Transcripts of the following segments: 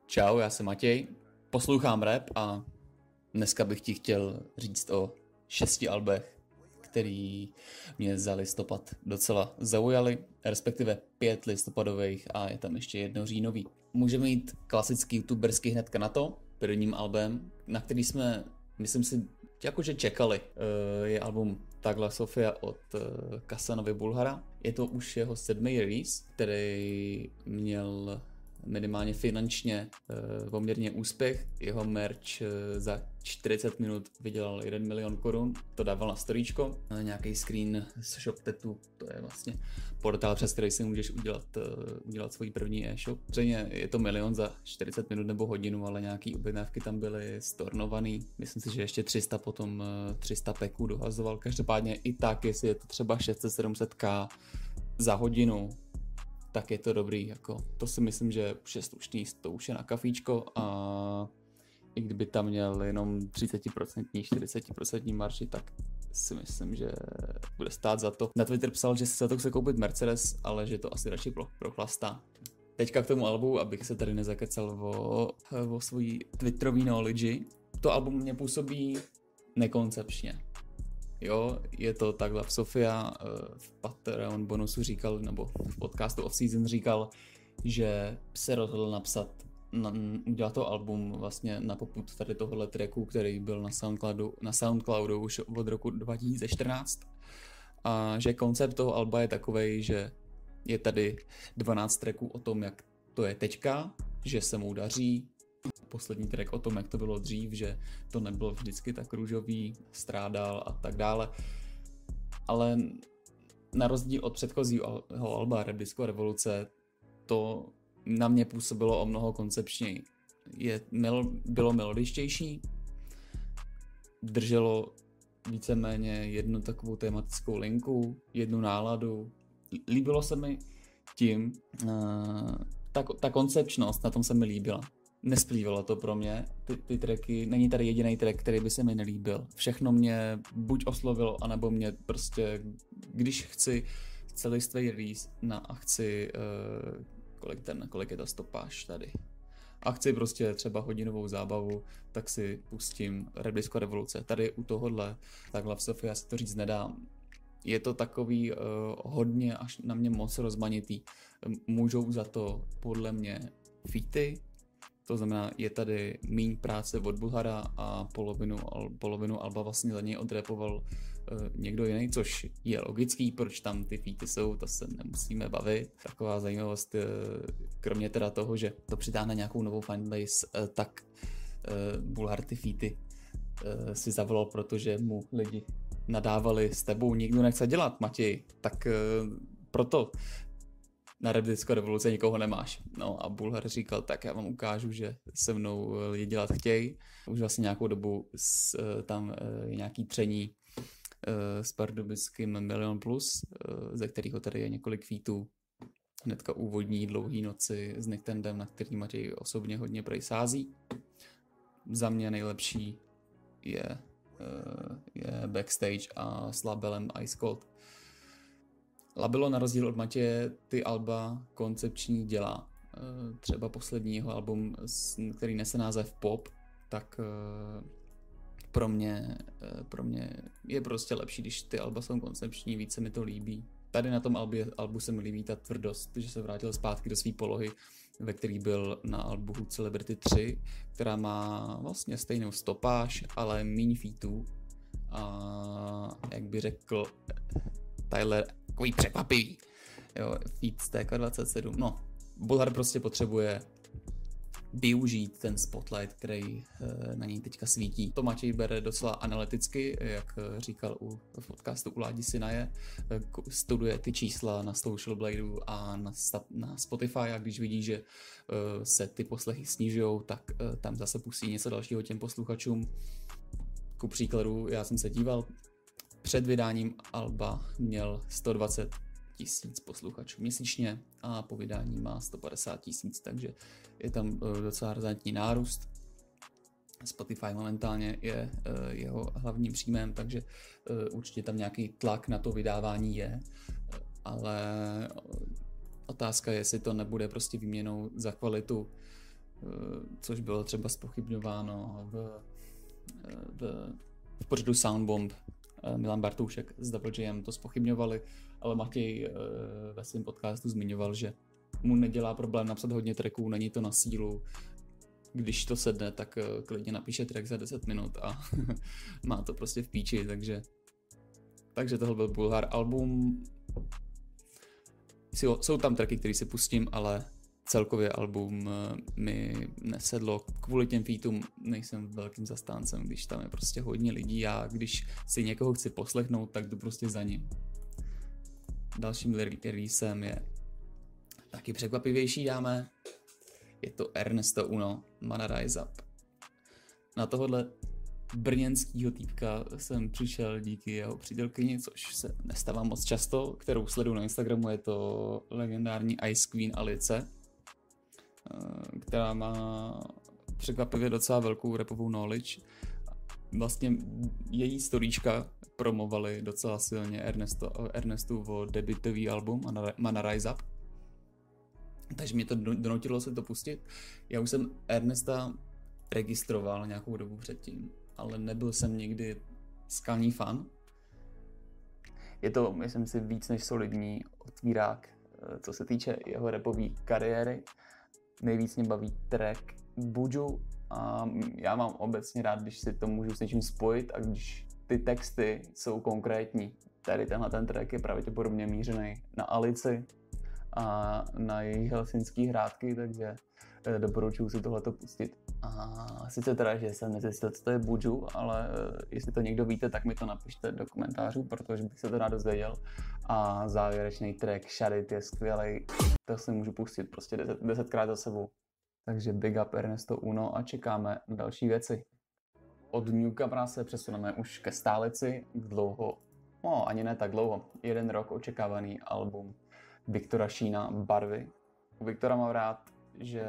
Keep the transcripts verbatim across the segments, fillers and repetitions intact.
Čau, já jsem Matěj, poslouchám rap a dneska bych ti chtěl říct o šesti albech, který mě za listopad docela zaujaly, respektive pět listopadových a je tam ještě jedno říjnový. Můžeme jít klasický youtubersky hnedka na to, prvním albem, na který jsme, myslím si, jakože čekali. Je album Takhle Sofia od Kasanovy Bulhara. Je to už jeho sedmý release, který měl minimálně finančně e, poměrně úspěch. Jeho merch e, za čtyřicet minut vydělal jeden milion korun. To dával na storíčko. E, nějaký screen z ShopTetu, to je vlastně portál, přes který si můžeš udělat, e, udělat svůj první e-shop. Třeba je to milion za čtyřicet minut nebo hodinu, ale nějaký objednávky tam byly stornovaný. Myslím si, že ještě tři sta potom e, tři sta peků dohazoval. Každopádně i tak, jestli je to třeba šest set sedm set ká za hodinu, tak je to dobrý, jako to si myslím, že už je slušný, to už je na kafíčko a i kdyby tam měl jenom třicet procent, čtyřicet procent marži, tak si myslím, že bude stát za to. Na Twitter psal, že si za to chce koupit Mercedes, ale že to asi radši prochlastá. Teďka k tomu albu, abych se tady nezakecal o, o svojí twitterový knowledge. To album mě působí nekoncepčně. Jo, je to takhle. Sofia v Patreon bonusu říkal, nebo v podcastu Off Season říkal, že se rozhodl napsat, na, udělat to album vlastně na popud tady tohohle tracku, který byl na Soundcloudu, na Soundcloudu už od roku dva tisíce čtrnáct. A že koncept toho alba je takovej, že je tady dvanáct tracků o tom, jak to je teďka, že se mu daří. Poslední track o tom, jak to bylo dřív, že to nebylo vždycky tak růžový, strádal a tak dále. Ale na rozdíl od předchozího alba Rap Disco Revoluce, to na mě působilo o mnoho koncepčněji. Je, bylo melodičtější, drželo víceméně jednu takovou tematickou linku, jednu náladu. Líbilo se mi tím, uh, ta, ta koncepčnost, na tom se mi líbila. Nesplývalo to pro mě, ty, ty tracky, není tady jediný track, který by se mi nelíbil. Všechno mě buď oslovilo, anebo mě prostě, když chci celý svůj release na a chci, uh, kolik, ten, kolik je ta stopáž tady, a chci prostě třeba hodinovou zábavu, tak si pustím Rap Disco Revoluce. Tady u tohohle, takhle v Sofii se to říct nedá. Je to takový uh, hodně až na mě moc rozmanitý. Můžou za to podle mě featy. To znamená, je tady míň práce od Bulhara a polovinu, polovinu alba vlastně za něj odrapoval uh, někdo jiný, což je logický, proč tam ty featy jsou, to se nemusíme bavit. Taková zajímavost, uh, kromě teda toho, že to přitáhne nějakou novou fanbase, uh, tak uh, Bulhar ty featy uh, si zavolal, protože mu lidi nadávali, s tebou nikdo nechce dělat, Matěj, tak uh, proto na Rap Disco Revoluce nikoho nemáš. No a Bulhar říkal, tak já vám ukážu, že se mnou lidi dělat chtějí. Už vlastně nějakou dobu s, tam je nějaký tření s pardubickým Milion Plus, ze kterého tady je několik featů. Hnedka úvodní dlouhý noci s Niktendem, na který Matěj osobně hodně prej sází. Za mě nejlepší je, je Backstage a s labelem Ice Cold. Labilo na rozdíl od Matěje ty alba koncepční dělá. Třeba poslední jeho album, který nese název Pop, tak pro mě, pro mě je prostě lepší, když ty alba jsou koncepční, víc se mi to líbí. Tady na tom albě, albu se mi líbí ta tvrdost, že se vrátil zpátky do své polohy, ve který byl na albu Celebrity tři, která má vlastně stejnou stopáž, ale míň featů. A jak by řekl Tyler, takový překvapivý, jo, feat z T K dvacet sedm, no, Bulhar prostě potřebuje využít ten spotlight, který na něj teďka svítí. To Matěj bere docela analyticky, jak říkal u, v podcastu u Ládi Sinaje, studuje ty čísla na Social Bladeu a na, na Spotify a když vidí, že se ty poslechy snižují, tak tam zase pustí něco dalšího těm posluchačům. Ku příkladu, já jsem se díval, před vydáním alba měl sto dvacet tisíc posluchačů měsíčně a po vydání má sto padesát tisíc, takže je tam docela razantní nárůst. Spotify momentálně je jeho hlavním příjmem, takže určitě tam nějaký tlak na to vydávání je, ale otázka je, jestli to nebude prostě výměnou za kvalitu což bylo třeba zpochybňováno v, v, v pořadu Soundbomb. Milan Bartoušek s Double Jem to zpochybňovali, ale Matěj ve svém podcastu zmiňoval, že mu nedělá problém napsat hodně tracků, není to na sílu. Když to sedne, tak klidně napíše track za deset minut a má to prostě v píči, takže takže tohle byl Bulhar album. Jsou tam tracky, které si pustím, ale celkově album mi nesedlo. Kvůli těm featům nejsem velkým zastáncem, když tam je prostě hodně lidí. Já když si někoho chci poslechnout, tak jdu prostě za ním. Dalším releasem je taky překvapivější, dáme. Je to Ernesto Uno, Mana Rise Up. Na tohle brněnskýho týpka jsem přišel díky jeho přítelkyni, což se nestává moc často, kterou sleduju na Instagramu, je to legendární Ice Queen Alice, která má překvapivě docela velkou rapovou knowledge. Vlastně její storíčka promovali docela silně Ernesto, Ernestovo debutový album Mana Rise Up, takže mě to donutilo se to pustit. Já už jsem Ernesta registroval nějakou dobu předtím, ale nebyl jsem nikdy skalní fan. Je to, myslím si, víc než solidní otvírák, co se týče jeho rapové kariéry. Nejvíc mě baví track Buju a já mám obecně rád, když si to můžu s něčím spojit a když ty texty jsou konkrétní. Tady tenhle ten track je pravděpodobně mířený na Alici a na její helsinský hrádky, takže doporučuji si tohleto pustit. A sice teda, že jsem nezjistil, co to je Buju, ale jestli to někdo víte, tak mi to napište do komentářů, protože bych se to rád dozvěděl. A závěrečný track Shut It je skvělej, to si můžu pustit prostě deset, desetkrát za sebou. Takže big up Ernesto Uno a čekáme na další věci. Od Newcomera se přesuneme už ke stálici, dlouho, no ani ne tak dlouho, jeden rok očekávaný album Viktora Šína Barvy. U Viktora mám rád, že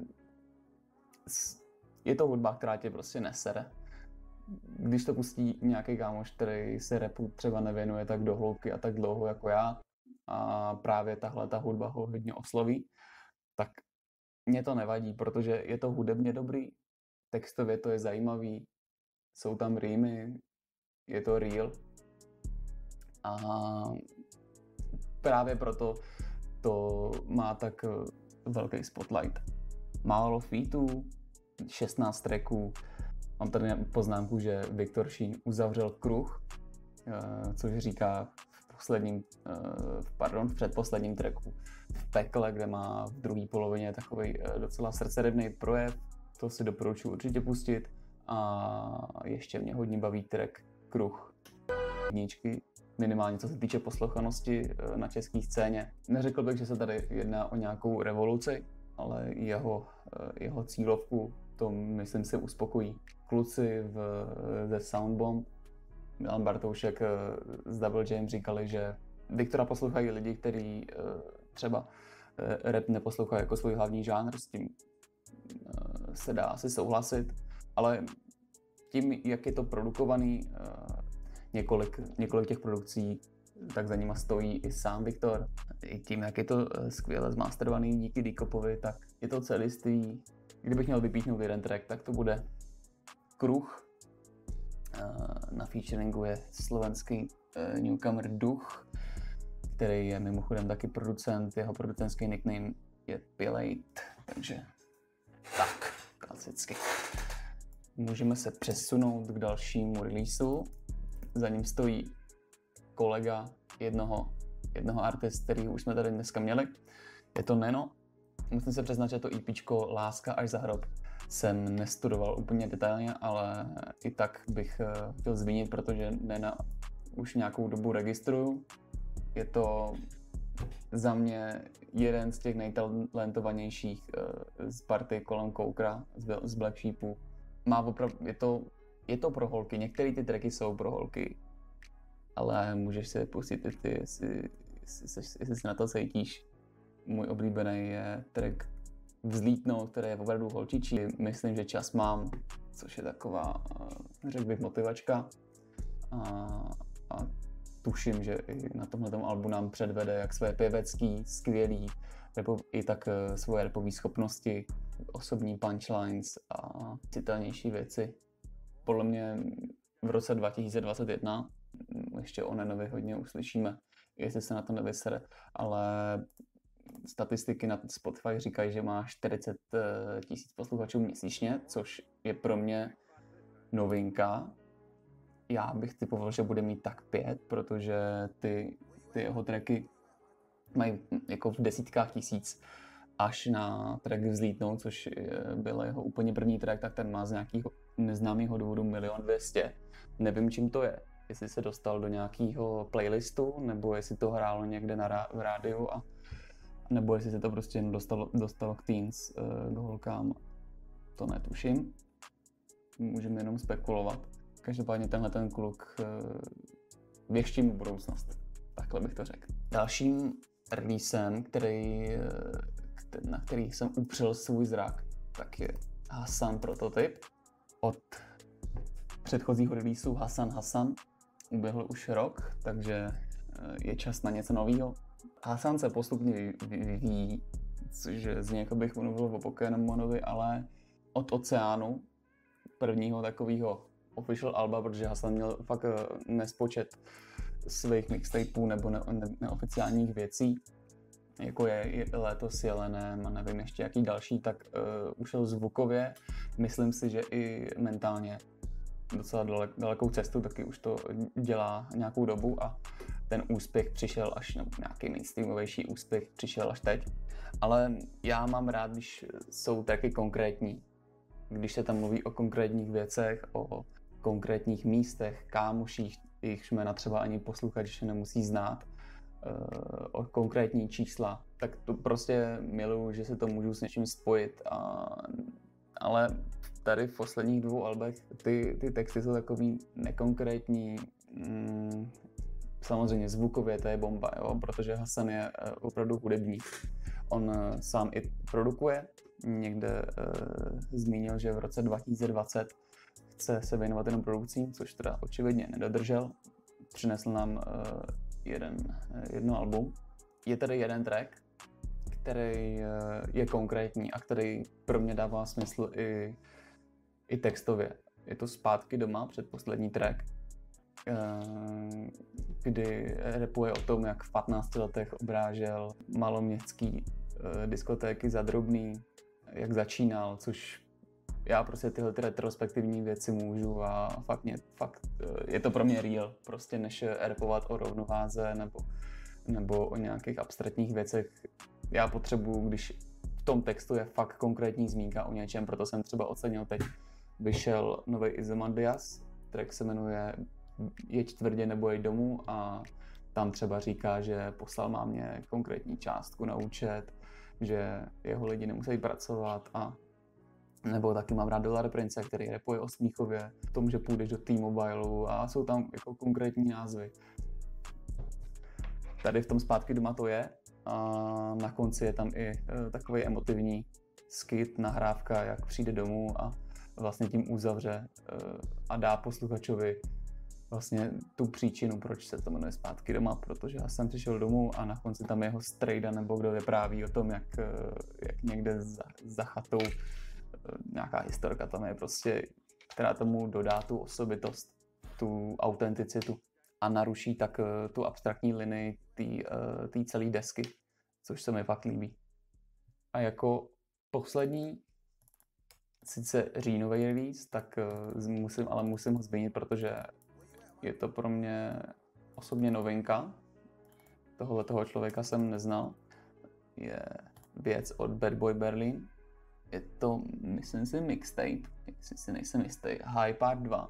je to hudba, která tě prostě nesere. Když to pustí nějaký kámoš, který se rapu třeba nevěnuje tak do hloubky a tak dlouho jako já a právě tahle ta hudba ho hodně osloví, tak mě to nevadí, protože je to hudebně dobrý, textově to je zajímavý, jsou tam rýmy, je to real a právě proto to má tak velký spotlight. Málo featů, šestnáct tracků. Mám tady poznámku, že Viktor Šín uzavřel kruh, což říká v posledním, pardon, v předposledním tracku v Pekle, kde má v druhé polovině takový docela srdcerivný projev. To si doporučuji určitě pustit. A ještě mě hodně baví track Kruh. Jedničky, minimálně co se týče poslouchanosti na české scéně. Neřekl bych, že se tady jedná o nějakou revoluci, ale jeho, jeho cílovku to myslím si uspokojí. Kluci v, ze Soundbomb, Milan Bartoušek s Double Jem říkali, že Viktora poslouchají lidi, kteří třeba rap neposlouchají jako svůj hlavní žánr, s tím se dá asi souhlasit, ale tím, jak je to produkovaný, několik, několik těch produkcí, tak za nima stojí i sám Viktor. I tím, jak je to skvěle zmasterovaný díky D-Kopovi, tak je to celistvý. Kdybych měl vypíchnout jeden track, tak to bude Kruh. Na featuringu je slovenský newcomer Duch, který je mimochodem taky producent. Jeho producentský nickname je Pilate, takže tak, klasicky. Můžeme se přesunout k dalšímu releaseu. Za ním stojí kolega jednoho, jednoho artist, který už jsme tady dneska měli. Je to Neno. Musím se přiznat, že to EPčko Láska až za hrob jsem nestudoval úplně detailně, ale i tak bych chtěl zmínit, protože Nena už nějakou dobu registruju. Je to za mě jeden z těch nejtalentovanějších z party kolem Koukra, z Black Sheepu. Má opravdu, je to, je to pro holky, některé ty tracky jsou pro holky, ale můžeš si pustit i ty, jestli, jestli, jestli si na to cítíš. Můj oblíbený je track Vzlítnout, který je opravdu holčičí. Myslím, že čas mám, což je taková, řekl bych, motivačka. A, a tuším, že i na tomhle albu nám předvede jak své pěvecký, skvělý, i tak svoje rapové schopnosti. osobní punchlines a citelnější věci. Podle mě v roce dva tisíce dvacet jedna ještě o Nenovi hodně uslyšíme, jestli se na to nevysere, ale statistiky na Spotify říkají, že má čtyřicet tisíc posluchačů měsíčně, což je pro mě novinka. Já bych typoval, že bude mít tak pět, protože ty, ty jeho tracky mají jako v desítkách tisíc, až na track Vzlítnout, což byl jeho úplně první track, tak ten má z nějakého neznámého důvodu milion dvěstě. Nevím, čím to je. Jestli se dostal do nějakého playlistu, nebo jestli to hrálo někde na rá- v rádiu, a, nebo jestli se to prostě jen dostalo, dostalo k teens, k holkám. To netuším. Můžeme jenom spekulovat. Každopádně tenhle ten kluk věští mu budoucnost. Takhle bych to řekl. Dalším releasem, který, na který jsem upřel svůj zrak, tak je Hasan Prototyp. Od předchozího releaseu Hasan Hasan uběhl už rok, takže je čas na něco nového. Hasan se postupně vyvíjí, což z něj bych mluvil o Pokémonovi, ale od Oceánu, prvního takového official alba, protože Hasan měl fakt nespočet svých mixtapeů nebo ne, ne, neoficiálních věcí, jako je, je Léto Jelenem a nevím ještě jaký další, tak uh, ušel zvukově, myslím si, že i mentálně docela dalek, dalekou cestu, taky už to dělá nějakou dobu a ten úspěch přišel až, nebo nějaký mainstreamovější úspěch přišel až teď. Ale já mám rád, když jsou taky konkrétní, když se tam mluví o konkrétních věcech, o konkrétních místech, kámoších, jejichž jména třeba ani posluchač nemusí znát, o konkrétní čísla, tak to prostě miluju, že se to můžu s něčím spojit. A, ale tady v posledních dvou albech ty, ty texty jsou takový nekonkrétní. Mm, samozřejmě zvukově to je bomba, jo, protože Hasan je opravdu hudebník. On sám i produkuje. Někde e, zmínil, že v roce dva tisíce dvacet chce se věnovat jenom produkcím, což teda očividně nedodržel. Přinesl nám e, jeden, jedno album. Je tady jeden track, který je konkrétní a který pro mě dává smysl i, i textově. Je to Zpátky doma, předposlední track, kdy rapuje o tom, jak v patnácti letech obrážel maloměstský diskotéky za drobný, jak začínal, což já prostě tyhle ty retrospektivní věci můžu a fakt, mě, fakt je to pro mě real, prostě než rapovat o rovnováze nebo, nebo o nějakých abstraktních věcech. Já potřebuju, když v tom textu je fakt konkrétní zmínka o něčem, proto jsem třeba ocenil teď, vyšel nový Izomandias, track se jmenuje Jeď tvrdě nebo jeď domů a tam třeba říká, že poslal mámě konkrétní částku na účet, že jeho lidi nemusí pracovat a nebo taky mám rád Dollar Prince, který rapuje o Smíchově, v tom, že půjdeš do T-Mobileu a jsou tam jako konkrétní názvy. Tady v tom Zpátky doma to je a na konci je tam i e, takový emotivní skit, nahrávka, jak přijde domů a vlastně tím uzavře e, a dá posluchačovi vlastně tu příčinu, proč se to jmenuje Zpátky doma, protože já jsem přišel domů a na konci tam je jeho strejda nebo kdo vypráví o tom, jak, jak někde za, za chatou nějaká historka tam je prostě, která tomu dodá tu osobitost, tu autenticitu a naruší tak tu abstraktní linii té celé desky, což se mi fakt líbí. A jako poslední, sice říjnový release, tak musím, ale musím ho zmínit, protože je to pro mě osobně novinka. Tohle toho člověka jsem neznal. Je věc od Bad Boy Berlin. Je to, myslím si, mixtape, jestli si nejsem jistý, High Part dva.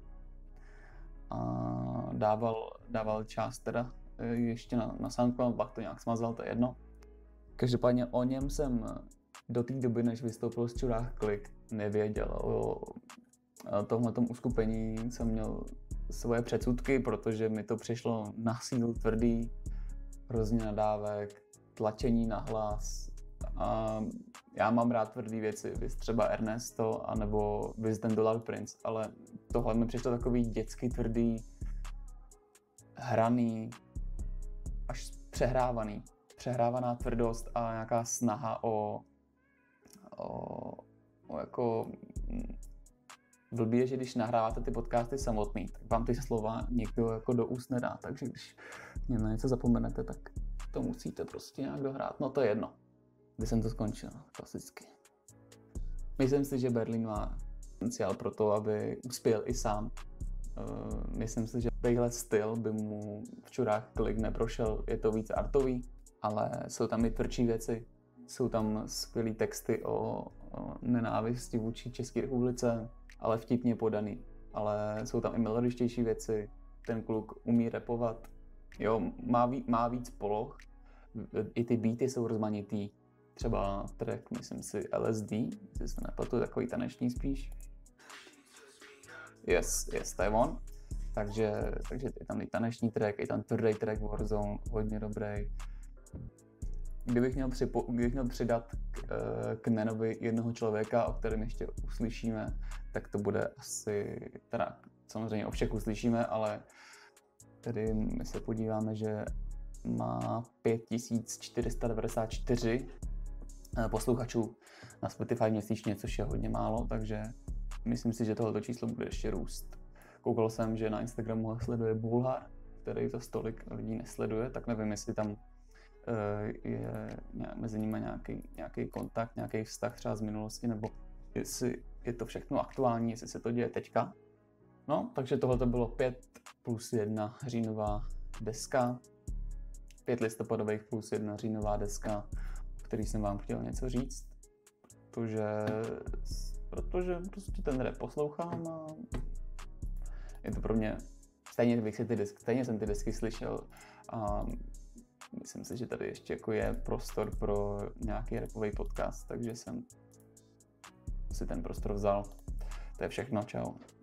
A dával, dával část teda ještě na, na SoundCloud, pak to nějak smazal, to je jedno. Každopádně o něm jsem do té doby, než vystoupil z Čurách Klik, nevěděl. O tomhletom uskupení jsem měl svoje předsudky, protože mi to přišlo na sílu tvrdý, hrozně nadávek, tlačení na hlas. A já mám rád tvrdý věci, vys třeba Ernesto, anebo vys ten Dollar Prince, ale tohle mi přišlo takový dětsky tvrdý, hraný, až přehrávaný. Přehrávaná tvrdost a nějaká snaha o, o jako blbý je, že když nahráváte ty podcasty samotný, tak vám ty slova někdo jako do úst nedá, takže když na něco zapomenete, tak to musíte prostě nějak dohrát. No to je jedno. Kdy jsem to skončil, klasicky. Myslím si, že Berlín má potenciál pro to, aby uspěl i sám. Myslím si, že takovýhle styl by mu v Čurách klik neprošel, je to víc artový, ale jsou tam i tvrdší věci. Jsou tam skvělý texty o, o nenávisti vůči České republice, ale vtipně podaný. Ale jsou tam i melodičtější věci, ten kluk umí rapovat, jo, má, ví, má víc poloh, i ty beaty jsou rozmanitý. Třeba track, myslím si, L S D, jestli se nepletu, takový taneční spíš. Yes, yes, to je on. Takže, takže je tam i taneční track, je tam tvrdý track Warzone, hodně dobrý. Kdybych měl, připo, kdybych měl přidat k, k Nenovi jednoho člověka, o kterém ještě uslyšíme, tak to bude asi, teda samozřejmě o všech uslyšíme, ale tedy my se podíváme, že má pět tisíc čtyři sta devadesát čtyři posluchačů na Spotify měsíčně, což je hodně málo, takže myslím si, že tohoto číslo bude ještě růst. Koukal jsem, že na Instagramu ho sleduje Bulhar, který to tolik lidí nesleduje, tak nevím, jestli tam uh, je mezi nimi nějaký, nějaký kontakt, nějaký vztah třeba z minulosti, nebo jestli je to všechno aktuální, jestli se to děje teďka. No, takže tohle bylo pět plus jedna říjnová deska, pět listopadových plus jedna říjnová deska, o který jsem vám chtěl něco říct, protože, protože prostě ten rap poslouchám a je to pro mě, stejně, bych si ty desky, stejně jsem ty desky slyšel a myslím si, že tady ještě jako je prostor pro nějaký rapový podcast, takže jsem si ten prostor vzal. To je všechno, čau.